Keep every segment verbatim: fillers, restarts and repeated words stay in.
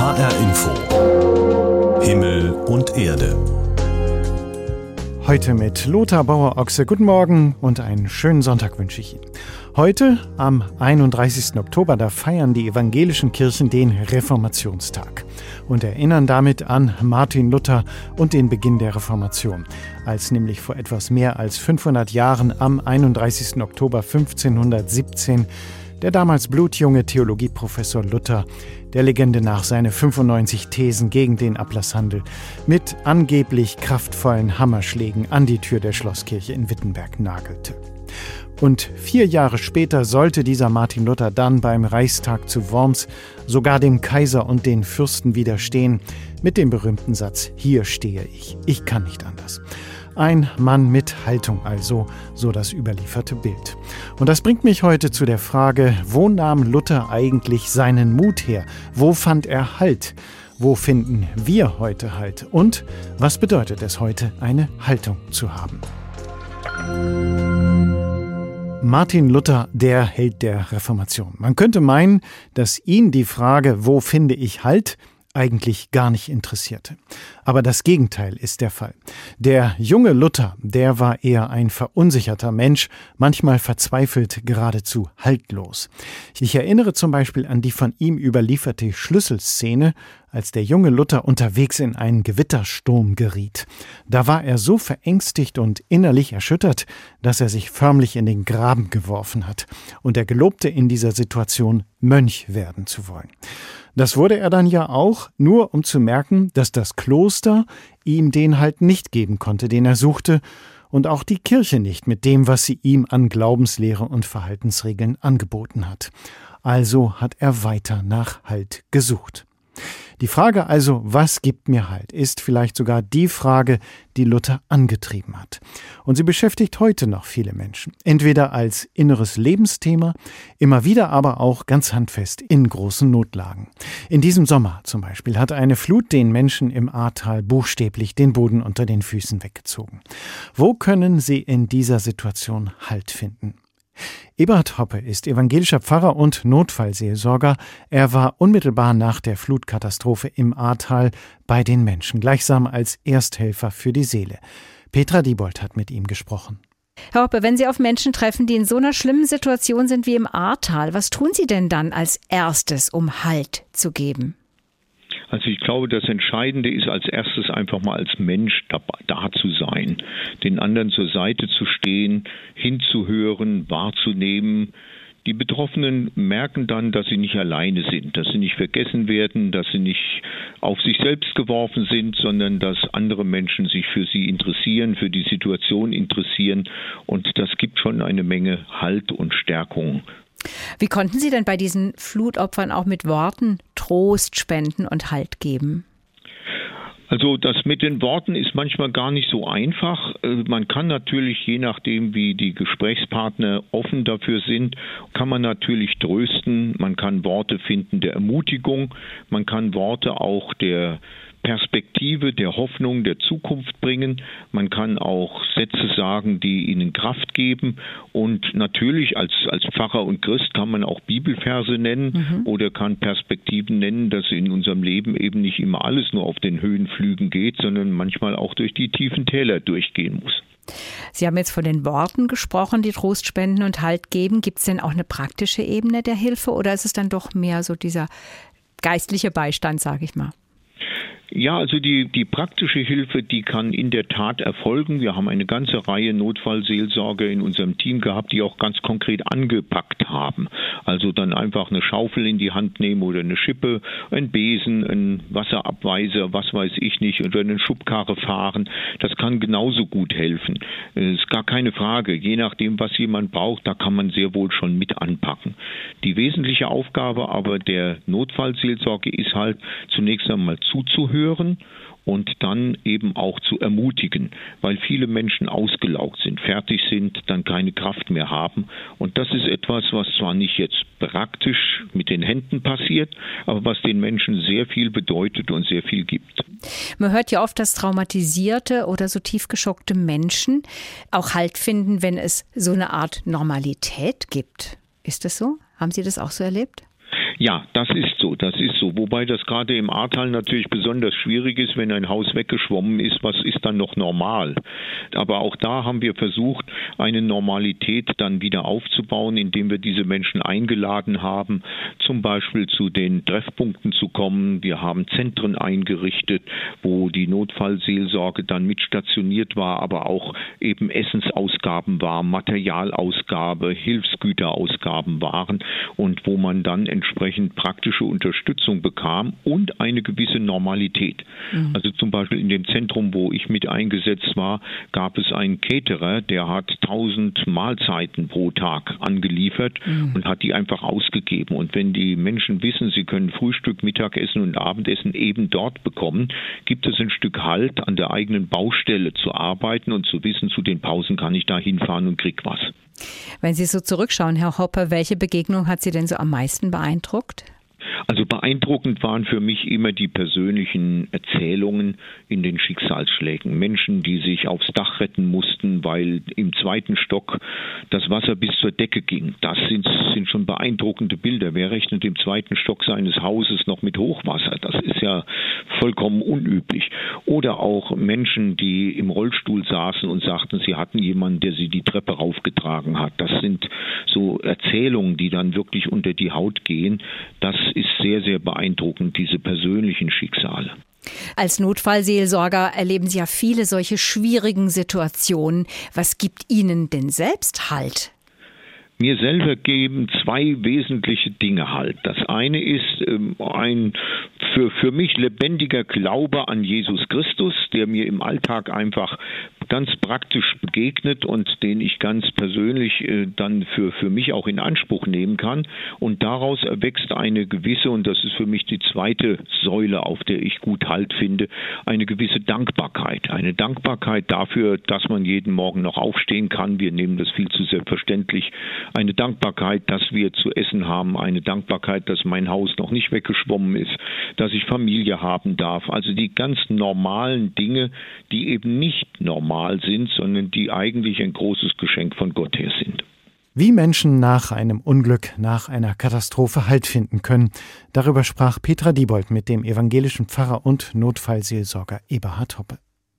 H R Info Himmel und Erde. Heute mit Lothar Bauer-Ochse. Guten Morgen und einen schönen Sonntag wünsche ich Ihnen. Heute, am einunddreißigsten Oktober, da feiern die evangelischen Kirchen den Reformationstag und erinnern damit an Martin Luther und den Beginn der Reformation, als nämlich vor etwas mehr als fünfhundert Jahren am einunddreißigsten Oktober fünfzehnhundertsiebzehn der damals blutjunge Theologieprofessor Luther der Legende nach seine fünfundneunzig Thesen gegen den Ablasshandel mit angeblich kraftvollen Hammerschlägen an die Tür der Schlosskirche in Wittenberg nagelte. Und vier Jahre später sollte dieser Martin Luther dann beim Reichstag zu Worms sogar dem Kaiser und den Fürsten widerstehen mit dem berühmten Satz: Hier stehe ich, ich kann nicht anders. Ein Mann mit Haltung also, so das überlieferte Bild. Und das bringt mich heute zu der Frage, wo nahm Luther eigentlich seinen Mut her? Wo fand er Halt? Wo finden wir heute Halt? Und was bedeutet es heute, eine Haltung zu haben? Martin Luther, der Held der Reformation. Man könnte meinen, dass ihn die Frage, wo finde ich Halt, eigentlich gar nicht interessierte. Aber das Gegenteil ist der Fall. Der junge Luther, der war eher ein verunsicherter Mensch, manchmal verzweifelt, geradezu haltlos. Ich erinnere zum Beispiel an die von ihm überlieferte Schlüsselszene, als der junge Luther unterwegs in einen Gewittersturm geriet. Da war er so verängstigt und innerlich erschüttert, dass er sich förmlich in den Graben geworfen hat. Und er gelobte in dieser Situation, Mönch werden zu wollen. Das wurde er dann ja auch, nur um zu merken, dass das Kloster ihm den Halt nicht geben konnte, den er suchte, und auch die Kirche nicht mit dem, was sie ihm an Glaubenslehre und Verhaltensregeln angeboten hat. Also hat er weiter nach Halt gesucht. Die Frage also, was gibt mir Halt, ist vielleicht sogar die Frage, die Luther angetrieben hat. Und sie beschäftigt heute noch viele Menschen. Entweder als inneres Lebensthema, immer wieder aber auch ganz handfest in großen Notlagen. In diesem Sommer zum Beispiel hat eine Flut den Menschen im Ahrtal buchstäblich den Boden unter den Füßen weggezogen. Wo können sie in dieser Situation Halt finden? Eberhard Hoppe ist evangelischer Pfarrer und Notfallseelsorger. Er war unmittelbar nach der Flutkatastrophe im Ahrtal bei den Menschen, gleichsam als Ersthelfer für die Seele. Petra Diebold hat mit ihm gesprochen. Herr Hoppe, wenn Sie auf Menschen treffen, die in so einer schlimmen Situation sind wie im Ahrtal, was tun Sie denn dann als erstes, um Halt zu geben? Also ich glaube, das Entscheidende ist als erstes einfach mal als Mensch da, da zu sein, den anderen zur Seite zu stehen, hinzuhören, wahrzunehmen. Die Betroffenen merken dann, dass sie nicht alleine sind, dass sie nicht vergessen werden, dass sie nicht auf sich selbst geworfen sind, sondern dass andere Menschen sich für sie interessieren, für die Situation interessieren. Und das gibt schon eine Menge Halt und Stärkung. Wie konnten Sie denn bei diesen Flutopfern auch mit Worten Trost spenden und Halt geben? Also das mit den Worten ist manchmal gar nicht so einfach. Man kann natürlich, je nachdem wie die Gesprächspartner offen dafür sind, kann man natürlich trösten. Man kann Worte finden der Ermutigung. Man kann Worte auch der Perspektive, der Hoffnung, der Zukunft bringen. Man kann auch Sätze sagen, die ihnen Kraft geben. Und natürlich als, als Pfarrer und Christ kann man auch Bibelverse nennen mhm. oder kann Perspektiven nennen, dass in unserem Leben eben nicht immer alles nur auf den Höhenflügen geht, sondern manchmal auch durch die tiefen Täler durchgehen muss. Sie haben jetzt von den Worten gesprochen, die Trost spenden und Halt geben. Gibt es denn auch eine praktische Ebene der Hilfe oder ist es dann doch mehr so dieser geistliche Beistand, sage ich mal? Ja, also die, die praktische Hilfe, die kann in der Tat erfolgen. Wir haben eine ganze Reihe Notfallseelsorger in unserem Team gehabt, die auch ganz konkret angepackt haben. Also dann einfach eine Schaufel in die Hand nehmen oder eine Schippe, ein Besen, ein Wasserabweiser, was weiß ich nicht, oder eine Schubkarre fahren. Das kann genauso gut helfen. Es ist gar keine Frage. Je nachdem, was jemand braucht, da kann man sehr wohl schon mit anpacken. Die wesentliche Aufgabe aber der Notfallseelsorge ist halt zunächst einmal zuzuhören und dann eben auch zu ermutigen, weil viele Menschen ausgelaugt sind, fertig sind, dann keine Kraft mehr haben. Und das ist etwas, was zwar nicht jetzt praktisch mit den Händen passiert, aber was den Menschen sehr viel bedeutet und sehr viel gibt. Man hört ja oft, dass traumatisierte oder so tief geschockte Menschen auch Halt finden, wenn es so eine Art Normalität gibt. Ist das so? Haben Sie das auch so erlebt? Ja, das ist so, das ist so. Wobei das gerade im Ahrtal natürlich besonders schwierig ist, wenn ein Haus weggeschwommen ist, was ist dann noch normal? Aber auch da haben wir versucht, eine Normalität dann wieder aufzubauen, indem wir diese Menschen eingeladen haben, zum Beispiel zu den Treffpunkten zu kommen. Wir haben Zentren eingerichtet, wo die Notfallseelsorge dann mit stationiert war, aber auch eben Essensausgaben war, Materialausgabe, Hilfsgüterausgaben waren und wo man dann entsprechend praktische Unterstützung bekam und eine gewisse Normalität. Mhm. Also zum Beispiel in dem Zentrum, wo ich mit eingesetzt war, gab es einen Caterer, der hat tausend Mahlzeiten pro Tag angeliefert mhm. und hat die einfach ausgegeben. Und wenn die Menschen wissen, sie können Frühstück, Mittagessen und Abendessen eben dort bekommen, gibt es ein Stück Halt, an der eigenen Baustelle zu arbeiten und zu wissen, zu den Pausen kann ich da hinfahren und krieg was. Wenn Sie so zurückschauen, Herr Hoppe, welche Begegnung hat Sie denn so am meisten beeindruckt? Also beeindruckend waren für mich immer die persönlichen Erzählungen in den Schicksalsschlägen. Menschen, die sich aufs Dach retten mussten, weil im zweiten Stock das Wasser bis zur Decke ging. Das sind, sind schon beeindruckende Bilder. Wer rechnet im zweiten Stock seines Hauses noch mit Hochwasser? Das ist ja vollkommen unüblich. Oder auch Menschen, die im Rollstuhl saßen und sagten, sie hatten jemanden, der sie die Treppe raufgetragen hat. Das sind so Erzählungen, die dann wirklich unter die Haut gehen. Das ist sehr, sehr beeindruckend, diese persönlichen Schicksale. Als Notfallseelsorger erleben Sie ja viele solche schwierigen Situationen. Was gibt Ihnen denn selbst Halt? Mir selber geben zwei wesentliche Dinge Halt. Das eine ist ähm, ein für, für mich lebendiger Glaube an Jesus Christus, der mir im Alltag einfach ganz praktisch begegnet und den ich ganz persönlich äh, dann für, für mich auch in Anspruch nehmen kann. Und daraus erwächst eine gewisse, und das ist für mich die zweite Säule, auf der ich gut Halt finde, eine gewisse Dankbarkeit. Eine Dankbarkeit dafür, dass man jeden Morgen noch aufstehen kann. Wir nehmen das viel zu selbstverständlich. Eine Dankbarkeit, dass wir zu essen haben. Eine Dankbarkeit, dass mein Haus noch nicht weggeschwommen ist. Dass ich Familie haben darf. Also die ganz normalen Dinge, die eben nicht normal sind, sondern die eigentlich ein großes Geschenk von Gott her sind. Wie Menschen nach einem Unglück, nach einer Katastrophe Halt finden können, darüber sprach Petra Diebold mit dem evangelischen Pfarrer und Notfallseelsorger Eberhard Hoppe.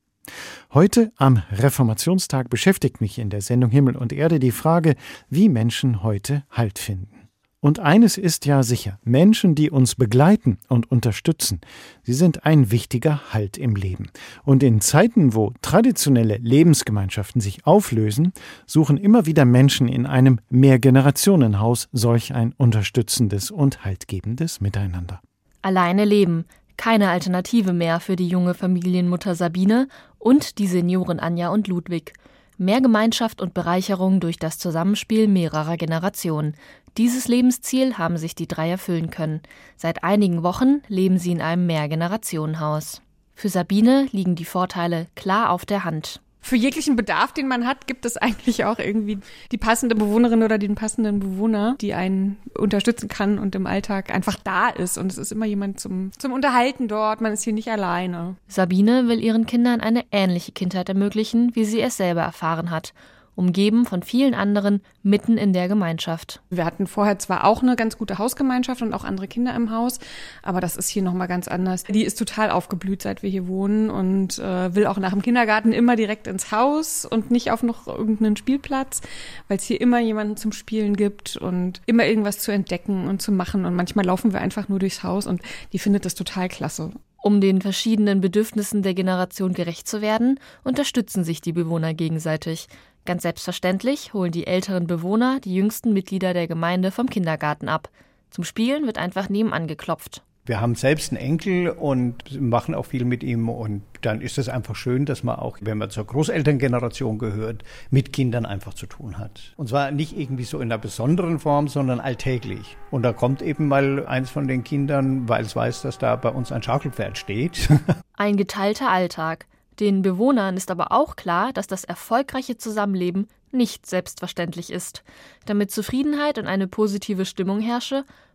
Heute am Reformationstag beschäftigt mich in der Sendung Himmel und Erde die Frage, wie Menschen heute Halt finden. Und eines ist ja sicher, Menschen, die uns begleiten und unterstützen, sie sind ein wichtiger Halt im Leben. Und in Zeiten, wo traditionelle Lebensgemeinschaften sich auflösen, suchen immer wieder Menschen in einem Mehrgenerationenhaus solch ein unterstützendes und haltgebendes Miteinander. Alleine leben, keine Alternative mehr für die junge Familienmutter Sabine und die Senioren Anja und Ludwig. Mehr Gemeinschaft und Bereicherung durch das Zusammenspiel mehrerer Generationen. Dieses Lebensziel haben sich die drei erfüllen können. Seit einigen Wochen leben sie in einem Mehrgenerationenhaus. Für Sabine liegen die Vorteile klar auf der Hand. Für jeglichen Bedarf, den man hat, gibt es eigentlich auch irgendwie die passende Bewohnerin oder den passenden Bewohner, die einen unterstützen kann und im Alltag einfach da ist. Und es ist immer jemand zum, zum Unterhalten dort, man ist hier nicht alleine. Sabine will ihren Kindern eine ähnliche Kindheit ermöglichen, wie sie es selber erfahren hat. Umgeben von vielen anderen, mitten in der Gemeinschaft. Wir hatten vorher zwar auch eine ganz gute Hausgemeinschaft und auch andere Kinder im Haus, aber das ist hier nochmal ganz anders. Die ist total aufgeblüht, seit wir hier wohnen und äh, will auch nach dem Kindergarten immer direkt ins Haus und nicht auf noch irgendeinen Spielplatz, weil es hier immer jemanden zum Spielen gibt und immer irgendwas zu entdecken und zu machen. Und manchmal laufen wir einfach nur durchs Haus und die findet das total klasse. Um den verschiedenen Bedürfnissen der Generation gerecht zu werden, unterstützen sich die Bewohner gegenseitig. Ganz selbstverständlich holen die älteren Bewohner die jüngsten Mitglieder der Gemeinde vom Kindergarten ab. Zum Spielen wird einfach nebenan geklopft. Wir haben selbst einen Enkel und machen auch viel mit ihm und dann ist es einfach schön, dass man auch, wenn man zur Großelterngeneration gehört, mit Kindern einfach zu tun hat. Und zwar nicht irgendwie so in einer besonderen Form, sondern alltäglich. Und da kommt eben mal eins von den Kindern, weil es weiß, dass da bei uns ein Schaukelpferd steht. Ein geteilter Alltag. Den Bewohnern ist aber auch klar, dass das erfolgreiche Zusammenleben nicht selbstverständlich ist. Damit Zufriedenheit und eine positive Stimmung herrsche,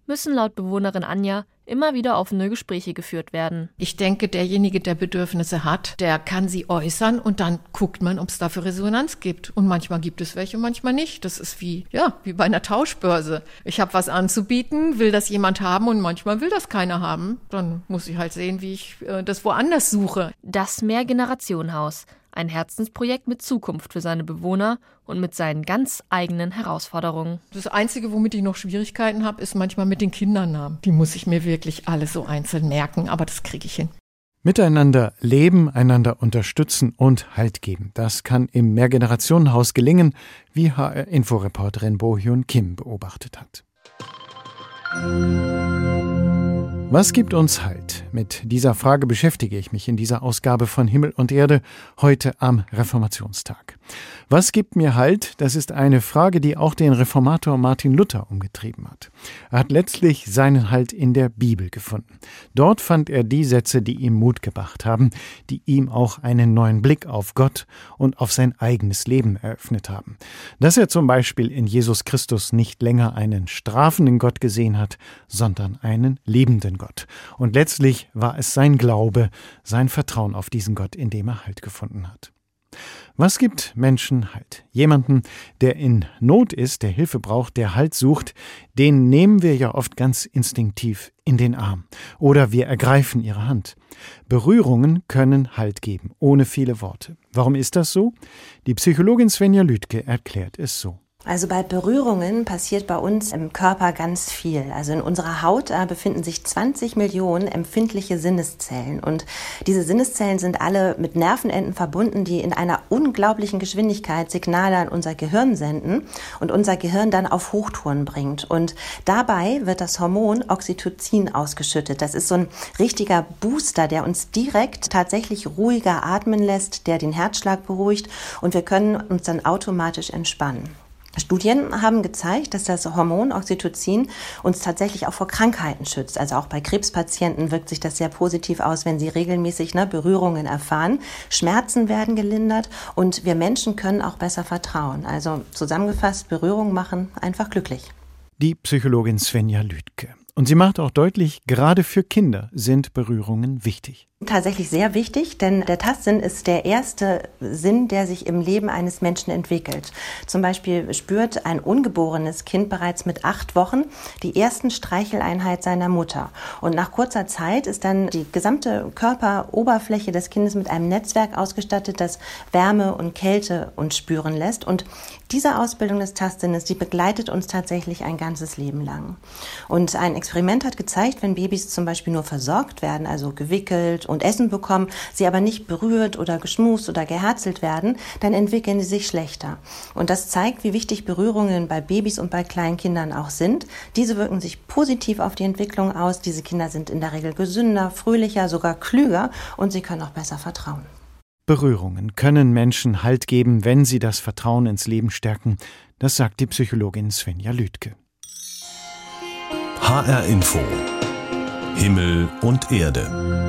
müssen laut Bewohnerin Anja immer wieder offene Gespräche geführt werden. Ich denke, derjenige, der Bedürfnisse hat, der kann sie äußern und dann guckt man, ob es dafür Resonanz gibt. Und manchmal gibt es welche, manchmal nicht. Das ist wie, ja, wie bei einer Tauschbörse. Ich habe was anzubieten, will das jemand haben und manchmal will das keiner haben. Dann muss ich halt sehen, wie ich äh, das woanders suche. Das Mehrgenerationenhaus. Ein Herzensprojekt mit Zukunft für seine Bewohner und mit seinen ganz eigenen Herausforderungen. Das Einzige, womit ich noch Schwierigkeiten habe, ist manchmal mit den Kindernamen. Die muss ich mir wirklich alle so einzeln merken, aber das kriege ich hin. Miteinander leben, einander unterstützen und Halt geben. Das kann im Mehrgenerationenhaus gelingen, wie H R-Inforeporterin Bo-Hyun Kim beobachtet hat. Was gibt uns Halt? Mit dieser Frage beschäftige ich mich in dieser Ausgabe von Himmel und Erde heute am Reformationstag. Was gibt mir Halt? Das ist eine Frage, die auch den Reformator Martin Luther umgetrieben hat. Er hat letztlich seinen Halt in der Bibel gefunden. Dort fand er die Sätze, die ihm Mut gebracht haben, die ihm auch einen neuen Blick auf Gott und auf sein eigenes Leben eröffnet haben. Dass er zum Beispiel in Jesus Christus nicht länger einen strafenden Gott gesehen hat, sondern einen liebenden Gott. Und letztlich war es sein Glaube, sein Vertrauen auf diesen Gott, in dem er Halt gefunden hat. Was gibt Menschen Halt? Jemanden, der in Not ist, der Hilfe braucht, der Halt sucht, den nehmen wir ja oft ganz instinktiv in den Arm. Oder wir ergreifen ihre Hand. Berührungen können Halt geben, ohne viele Worte. Warum ist das so? Die Psychologin Svenja Lüdke erklärt es so. Also bei Berührungen passiert bei uns im Körper ganz viel. Also in unserer Haut äh, befinden sich zwanzig Millionen empfindliche Sinneszellen. Und diese Sinneszellen sind alle mit Nervenenden verbunden, die in einer unglaublichen Geschwindigkeit Signale an unser Gehirn senden und unser Gehirn dann auf Hochtouren bringt. Und dabei wird das Hormon Oxytocin ausgeschüttet. Das ist so ein richtiger Booster, der uns direkt tatsächlich ruhiger atmen lässt, der den Herzschlag beruhigt und wir können uns dann automatisch entspannen. Studien haben gezeigt, dass das Hormon Oxytocin uns tatsächlich auch vor Krankheiten schützt. Also auch bei Krebspatienten wirkt sich das sehr positiv aus, wenn sie regelmäßig ne, Berührungen erfahren. Schmerzen werden gelindert und wir Menschen können auch besser vertrauen. Also zusammengefasst, Berührungen machen einfach glücklich. Die Psychologin Svenja Lüdke. Und sie macht auch deutlich, gerade für Kinder sind Berührungen wichtig. Tatsächlich sehr wichtig, denn der Tastsinn ist der erste Sinn, der sich im Leben eines Menschen entwickelt. Zum Beispiel spürt ein ungeborenes Kind bereits mit acht Wochen die ersten Streicheleinheit seiner Mutter. Und nach kurzer Zeit ist dann die gesamte Körperoberfläche des Kindes mit einem Netzwerk ausgestattet, das Wärme und Kälte uns spüren lässt. Und diese Ausbildung des Tastsinnes, die begleitet uns tatsächlich ein ganzes Leben lang. Und ein Experiment hat gezeigt, wenn Babys zum Beispiel nur versorgt werden, also gewickelt und Essen bekommen, sie aber nicht berührt oder geschmust oder geherzelt werden, dann entwickeln sie sich schlechter. Und das zeigt, wie wichtig Berührungen bei Babys und bei kleinen Kindern auch sind. Diese wirken sich positiv auf die Entwicklung aus. Diese Kinder sind in der Regel gesünder, fröhlicher, sogar klüger und sie können auch besser vertrauen. Berührungen können Menschen Halt geben, wenn sie das Vertrauen ins Leben stärken. Das sagt die Psychologin Svenja Lüdke. H R Info. Himmel und Erde.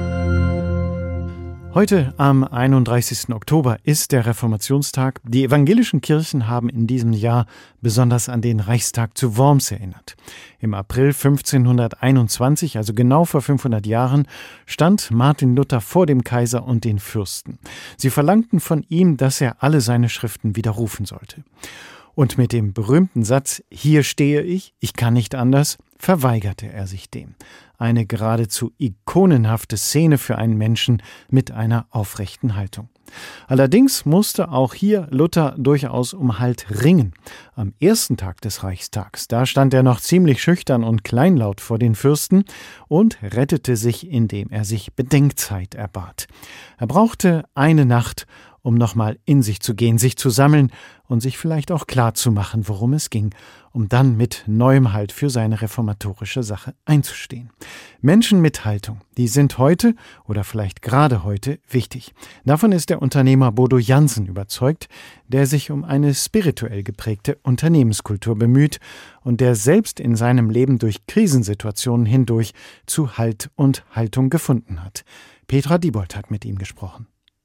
Heute am einunddreißigsten Oktober ist der Reformationstag. Die evangelischen Kirchen haben in diesem Jahr besonders an den Reichstag zu Worms erinnert. Im April fünfzehnhunderteinundzwanzig, also genau vor fünfhundert Jahren, stand Martin Luther vor dem Kaiser und den Fürsten. Sie verlangten von ihm, dass er alle seine Schriften widerrufen sollte. Und mit dem berühmten Satz, hier stehe ich, ich kann nicht anders, verweigerte er sich dem. Eine geradezu ikonenhafte Szene für einen Menschen mit einer aufrechten Haltung. Allerdings musste auch hier Luther durchaus um Halt ringen. Am ersten Tag des Reichstags, da stand er noch ziemlich schüchtern und kleinlaut vor den Fürsten und rettete sich, indem er sich Bedenkzeit erbat. Er brauchte eine Nacht, um nochmal in sich zu gehen, sich zu sammeln und sich vielleicht auch klar zu machen, worum es ging, um dann mit neuem Halt für seine reformatorische Sache einzustehen. Menschen mit Haltung, die sind heute oder vielleicht gerade heute wichtig. Davon ist der Unternehmer Bodo Jansen überzeugt, der sich um eine spirituell geprägte Unternehmenskultur bemüht und der selbst in seinem Leben durch Krisensituationen hindurch zu Halt und Haltung gefunden hat. Petra Diebold hat mit ihm gesprochen.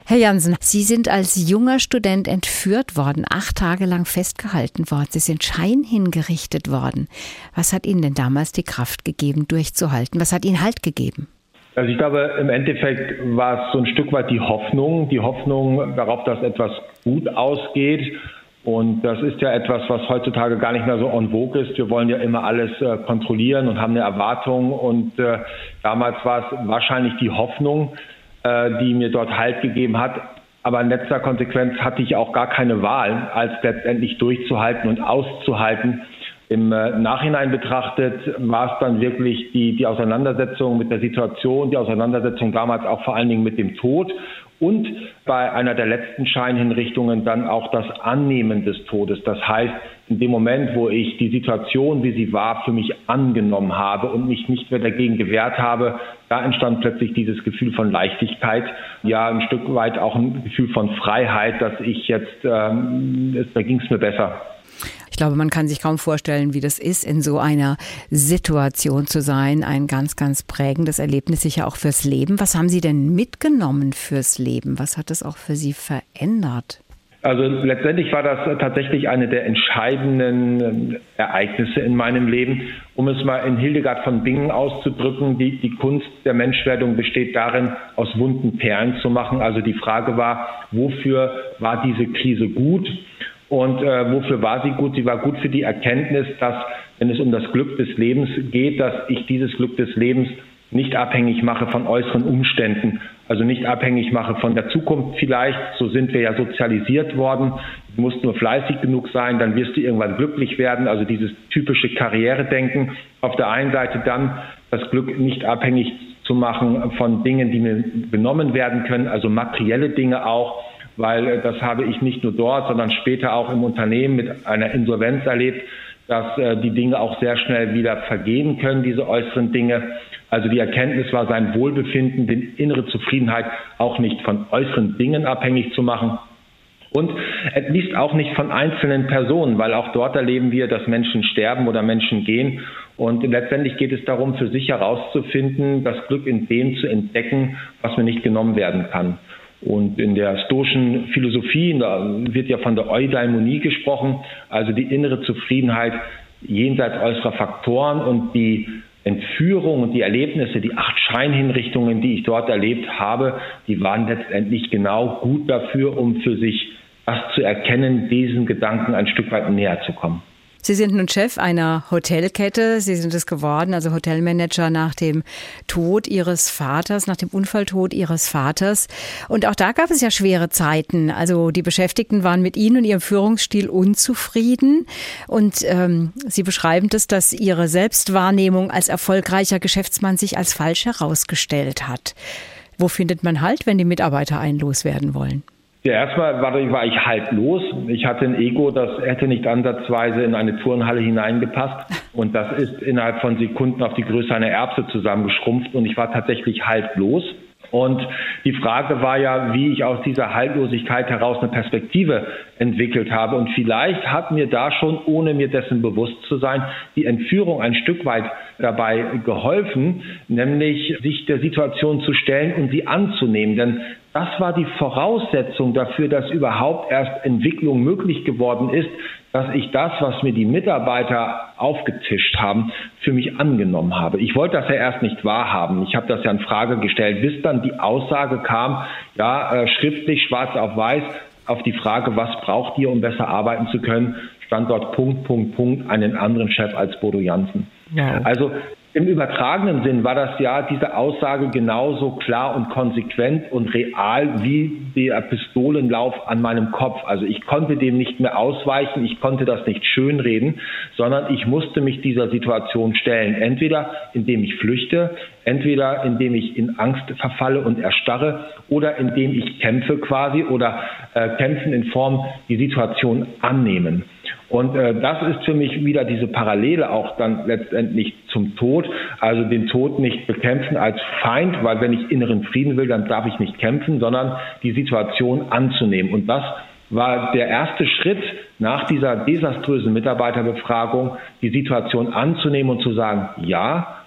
Herr Jansen, Sie sind als junger Student entführt worden, acht Tage lang festgehalten worden. Sie sind Schein hingerichtet worden. Was hat Ihnen denn damals die Kraft gegeben, durchzuhalten? Was hat Ihnen Halt gegeben? Also ich glaube, im Endeffekt war es so ein Stück weit die Hoffnung, die Hoffnung darauf, dass etwas gut ausgeht. Und das ist ja etwas, was heutzutage gar nicht mehr so en vogue ist. Wir wollen ja immer alles äh, kontrollieren und haben eine Erwartung. Und äh, damals war es wahrscheinlich die Hoffnung, die mir dort Halt gegeben hat. Aber in letzter Konsequenz hatte ich auch gar keine Wahl, als letztendlich durchzuhalten und auszuhalten. Im Nachhinein betrachtet war es dann wirklich die, die Auseinandersetzung mit der Situation, die Auseinandersetzung damals auch vor allen Dingen mit dem Tod und bei einer der letzten Scheinhinrichtungen dann auch das Annehmen des Todes. Das heißt, in dem Moment, wo ich die Situation, wie sie war, für mich angenommen habe und mich nicht mehr dagegen gewehrt habe, da entstand plötzlich dieses Gefühl von Leichtigkeit, ja ein Stück weit auch ein Gefühl von Freiheit, dass ich jetzt, ähm, da ging es mir besser. Ich glaube, man kann sich kaum vorstellen, wie das ist, in so einer Situation zu sein. Ein ganz, ganz prägendes Erlebnis, sicher auch fürs Leben. Was haben Sie denn mitgenommen fürs Leben? Was hat es auch für Sie verändert? Also letztendlich war das tatsächlich eine der entscheidenden Ereignisse in meinem Leben. Um es mal in Hildegard von Bingen auszudrücken, die, die Kunst der Menschwerdung besteht darin, aus wunden Perlen zu machen. Also die Frage war, wofür war diese Krise gut? Und äh, wofür war sie gut? Sie war gut für die Erkenntnis, dass, wenn es um das Glück des Lebens geht, dass ich dieses Glück des Lebens nicht abhängig mache von äußeren Umständen, also nicht abhängig mache von der Zukunft vielleicht. So sind wir ja sozialisiert worden. Du musst nur fleißig genug sein, dann wirst du irgendwann glücklich werden. Also dieses typische Karrieredenken. Auf der einen Seite dann das Glück nicht abhängig zu machen von Dingen, die mir genommen werden können, also materielle Dinge auch. Weil das habe ich nicht nur dort, sondern später auch im Unternehmen mit einer Insolvenz erlebt, dass äh, die Dinge auch sehr schnell wieder vergehen können, diese äußeren Dinge. Also die Erkenntnis war, sein Wohlbefinden, die innere Zufriedenheit auch nicht von äußeren Dingen abhängig zu machen. Und at least auch nicht von einzelnen Personen, weil auch dort erleben wir, dass Menschen sterben oder Menschen gehen. Und letztendlich geht es darum, für sich herauszufinden, das Glück in dem zu entdecken, was mir nicht genommen werden kann. Und in der stoischen Philosophie, da wird ja von der Eudaimonie gesprochen, also die innere Zufriedenheit jenseits äußerer Faktoren und die Entführung und die Erlebnisse, die acht Scheinhinrichtungen, die ich dort erlebt habe, die waren letztendlich genau gut dafür, um für sich das zu erkennen, diesen Gedanken ein Stück weit näher zu kommen. Sie sind nun Chef einer Hotelkette. Sie sind es geworden, also Hotelmanager nach dem Tod Ihres Vaters, nach dem Unfalltod Ihres Vaters. Und auch da gab es ja schwere Zeiten. Also die Beschäftigten waren mit Ihnen und Ihrem Führungsstil unzufrieden. Und ähm, Sie beschreiben das, dass Ihre Selbstwahrnehmung als erfolgreicher Geschäftsmann sich als falsch herausgestellt hat. Wo findet man Halt, wenn die Mitarbeiter einen loswerden wollen? Ja, erstmal war, war ich haltlos. Ich hatte ein Ego, das hätte nicht ansatzweise in eine Turnhalle hineingepasst. Und das ist innerhalb von Sekunden auf die Größe einer Erbse zusammengeschrumpft. Und ich war tatsächlich haltlos. Und die Frage war ja, wie ich aus dieser Haltlosigkeit heraus eine Perspektive entwickelt habe. Und vielleicht hat mir da schon, ohne mir dessen bewusst zu sein, die Entführung ein Stück weit dabei geholfen, nämlich sich der Situation zu stellen und sie anzunehmen. Denn das war die Voraussetzung dafür, dass überhaupt erst Entwicklung möglich geworden ist, dass ich das, was mir die Mitarbeiter aufgetischt haben, für mich angenommen habe. Ich wollte das ja erst nicht wahrhaben. Ich habe das ja in Frage gestellt, bis dann die Aussage kam, ja, äh, schriftlich, schwarz auf weiß, auf die Frage, was braucht ihr, um besser arbeiten zu können, stand dort Punkt, Punkt, Punkt, einen anderen Chef als Bodo Jansen. Ja. Also im übertragenen Sinn war das ja diese Aussage genauso klar und konsequent und real wie der Pistolenlauf an meinem Kopf. Also ich konnte dem nicht mehr ausweichen, ich konnte das nicht schönreden, sondern ich musste mich dieser Situation stellen. Entweder indem ich flüchte, entweder indem ich in Angst verfalle und erstarre oder indem ich kämpfe quasi oder äh, kämpfen in Form die Situation annehmen. Und äh, das ist für mich wieder diese Parallele auch dann letztendlich zum Tod. Also den Tod nicht bekämpfen als Feind, weil wenn ich inneren Frieden will, dann darf ich nicht kämpfen, sondern die Situation anzunehmen. Und das war der erste Schritt nach dieser desaströsen Mitarbeiterbefragung, die Situation anzunehmen und zu sagen, ja,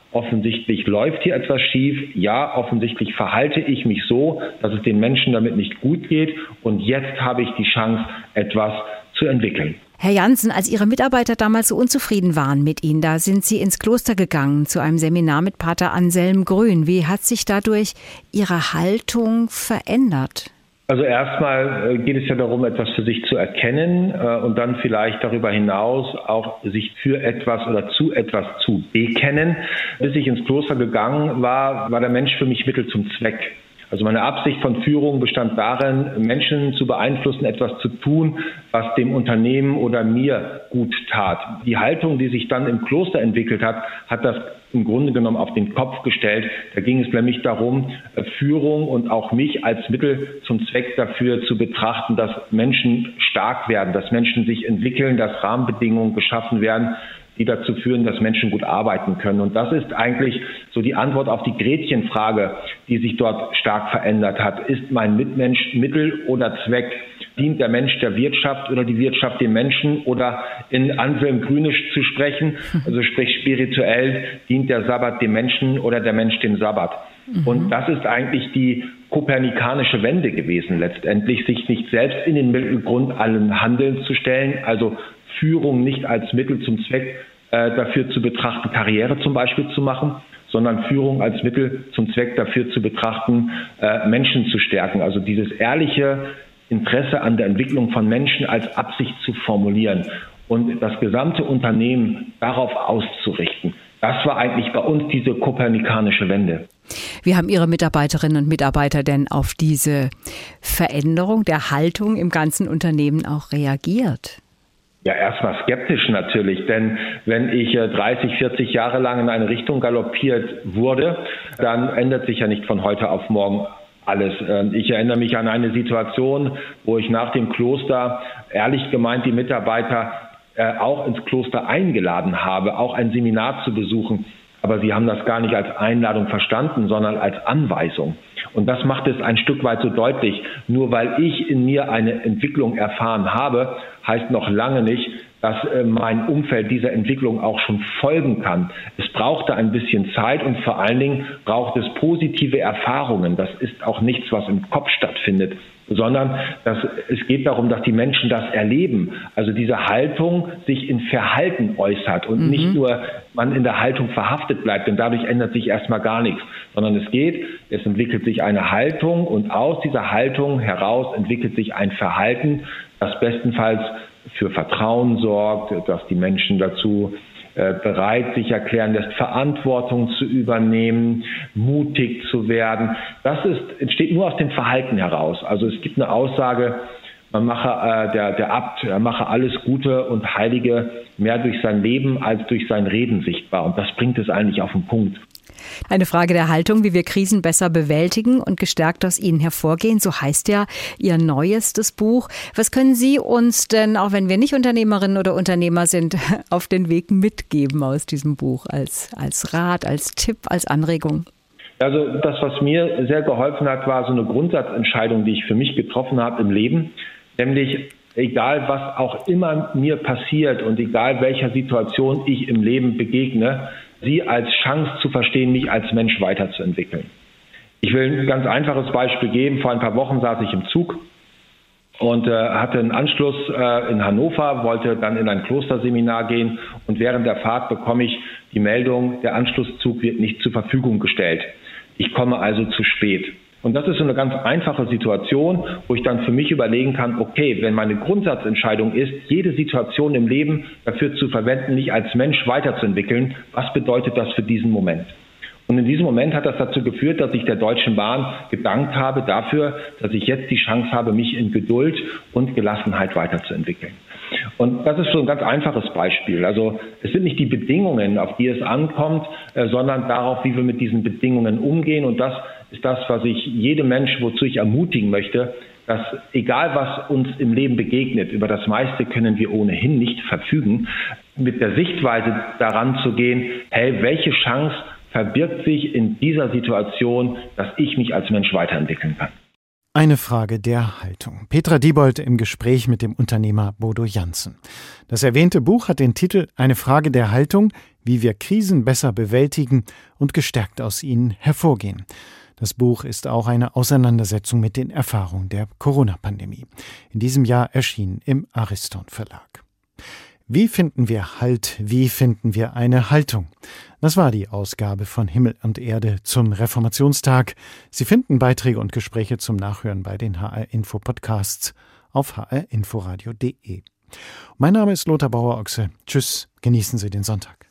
offensichtlich läuft hier etwas schief, ja, offensichtlich verhalte ich mich so, dass es den Menschen damit nicht gut geht und jetzt habe ich die Chance, etwas zu entwickeln. Herr Jansen, als Ihre Mitarbeiter damals so unzufrieden waren mit Ihnen, da sind Sie ins Kloster gegangen zu einem Seminar mit Pater Anselm Grün. Wie hat sich dadurch Ihre Haltung verändert? Also erstmal geht es ja darum, etwas für sich zu erkennen und dann vielleicht darüber hinaus auch sich für etwas oder zu etwas zu bekennen. Bis ich ins Kloster gegangen war, war der Mensch für mich Mittel zum Zweck. Also meine Absicht von Führung bestand darin, Menschen zu beeinflussen, etwas zu tun, was dem Unternehmen oder mir gut tat. Die Haltung, die sich dann im Kloster entwickelt hat, hat das im Grunde genommen auf den Kopf gestellt. Da ging es nämlich darum, Führung und auch mich als Mittel zum Zweck dafür zu betrachten, dass Menschen stark werden, dass Menschen sich entwickeln, dass Rahmenbedingungen geschaffen werden, die dazu führen, dass Menschen gut arbeiten können. Und das ist eigentlich so die Antwort auf die Gretchenfrage, die sich dort stark verändert hat. Ist mein Mitmensch Mittel oder Zweck? Dient der Mensch der Wirtschaft oder die Wirtschaft dem Menschen? Oder in Anselm Grünisch zu sprechen, also sprich spirituell, dient der Sabbat dem Menschen oder der Mensch dem Sabbat? Mhm. Und das ist eigentlich die kopernikanische Wende gewesen letztendlich, sich nicht selbst in den Mittelgrund allen Handelns zu stellen, also Führung nicht als Mittel zum Zweck äh, dafür zu betrachten, Karriere zum Beispiel zu machen, sondern Führung als Mittel zum Zweck dafür zu betrachten, äh, Menschen zu stärken. Also dieses ehrliche Interesse an der Entwicklung von Menschen als Absicht zu formulieren und das gesamte Unternehmen darauf auszurichten. Das war eigentlich bei uns diese kopernikanische Wende. Wie haben Ihre Mitarbeiterinnen und Mitarbeiter denn auf diese Veränderung der Haltung im ganzen Unternehmen auch reagiert? Ja, erstmal skeptisch natürlich, denn wenn ich dreißig, vierzig Jahre lang in eine Richtung galoppiert wurde, dann ändert sich ja nicht von heute auf morgen alles. Ich erinnere mich an eine Situation, wo ich nach dem Kloster ehrlich gemeint die Mitarbeiter auch ins Kloster eingeladen habe, auch ein Seminar zu besuchen. Aber sie haben das gar nicht als Einladung verstanden, sondern als Anweisung. Und das macht es ein Stück weit so deutlich. Nur weil ich in mir eine Entwicklung erfahren habe, heißt noch lange nicht, dass mein Umfeld dieser Entwicklung auch schon folgen kann. Es brauchte ein bisschen Zeit und vor allen Dingen braucht es positive Erfahrungen. Das ist auch nichts, was im Kopf stattfindet, sondern dass es geht darum, dass die Menschen das erleben. Also diese Haltung sich in Verhalten äußert und mhm. nicht nur man in der Haltung verhaftet bleibt, denn dadurch ändert sich erstmal gar nichts, sondern es geht, es entwickelt sich eine Haltung und aus dieser Haltung heraus entwickelt sich ein Verhalten, das bestenfalls für Vertrauen sorgt, dass die Menschen dazu äh, bereit sich erklären lässt, Verantwortung zu übernehmen, mutig zu werden. Das ist, entsteht nur aus dem Verhalten heraus. Also es gibt eine Aussage, man mache, äh, der, der Abt, er mache alles Gute und Heilige mehr durch sein Leben als durch sein Reden sichtbar. Und das bringt es eigentlich auf den Punkt. Eine Frage der Haltung, wie wir Krisen besser bewältigen und gestärkt aus ihnen hervorgehen. So heißt ja Ihr neuestes Buch. Was können Sie uns denn, auch wenn wir nicht Unternehmerinnen oder Unternehmer sind, auf den Weg mitgeben aus diesem Buch als, als Rat, als Tipp, als Anregung? Also das, was mir sehr geholfen hat, war so eine Grundsatzentscheidung, die ich für mich getroffen habe im Leben. Nämlich, egal was auch immer mir passiert und egal welcher Situation ich im Leben begegne, sie als Chance zu verstehen, mich als Mensch weiterzuentwickeln. Ich will ein ganz einfaches Beispiel geben. Vor ein paar Wochen saß ich im Zug und äh, hatte einen Anschluss äh, in Hannover, wollte dann in ein Klosterseminar gehen und während der Fahrt bekomme ich die Meldung, der Anschlusszug wird nicht zur Verfügung gestellt. Ich komme also zu spät. Und das ist so eine ganz einfache Situation, wo ich dann für mich überlegen kann, okay, wenn meine Grundsatzentscheidung ist, jede Situation im Leben dafür zu verwenden, mich als Mensch weiterzuentwickeln, was bedeutet das für diesen Moment? Und in diesem Moment hat das dazu geführt, dass ich der Deutschen Bahn gedankt habe dafür, dass ich jetzt die Chance habe, mich in Geduld und Gelassenheit weiterzuentwickeln. Und das ist so ein ganz einfaches Beispiel. Also es sind nicht die Bedingungen, auf die es ankommt, äh, sondern darauf, wie wir mit diesen Bedingungen umgehen. Und das ist das, was ich jedem Menschen, wozu ich ermutigen möchte, dass egal was uns im Leben begegnet, über das meiste können wir ohnehin nicht verfügen, mit der Sichtweise daran zu gehen, hey, welche Chance verbirgt sich in dieser Situation, dass ich mich als Mensch weiterentwickeln kann. Eine Frage der Haltung. Petra Diebold im Gespräch mit dem Unternehmer Bodo Janssen. Das erwähnte Buch hat den Titel Eine Frage der Haltung, wie wir Krisen besser bewältigen und gestärkt aus ihnen hervorgehen. Das Buch ist auch eine Auseinandersetzung mit den Erfahrungen der Corona-Pandemie. In diesem Jahr erschienen im Ariston Verlag. Wie finden wir Halt? Wie finden wir eine Haltung? Das war die Ausgabe von Himmel und Erde zum Reformationstag. Sie finden Beiträge und Gespräche zum Nachhören bei den H R Info Podcasts auf h r inforadio punkt d e. Mein Name ist Lothar Bauer-Ochse. Tschüss, genießen Sie den Sonntag.